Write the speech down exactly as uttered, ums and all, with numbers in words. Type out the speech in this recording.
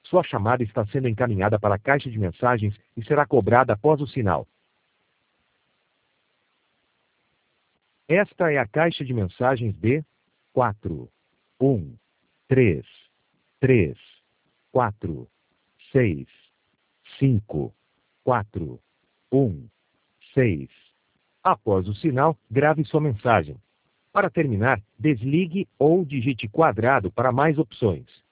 Sua chamada está sendo encaminhada para a caixa de mensagens e será cobrada após o sinal. Esta é a caixa de mensagens de quatro, um, três, três, quatro, seis, cinco, quatro, um, seis. Após o sinal, grave sua mensagem. Para terminar, desligue ou digite quadrado para mais opções.